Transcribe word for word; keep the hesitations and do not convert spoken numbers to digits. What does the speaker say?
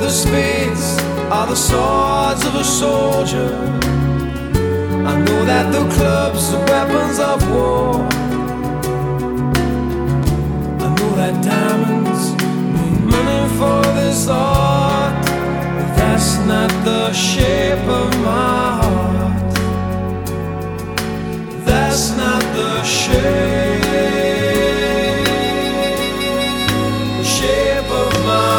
the spades are the swords of a soldier. I know that the clubs are weapons of war. I know that diamonds mean money for this art, but that's not the shape of my heart. That's not the shape, the shape of my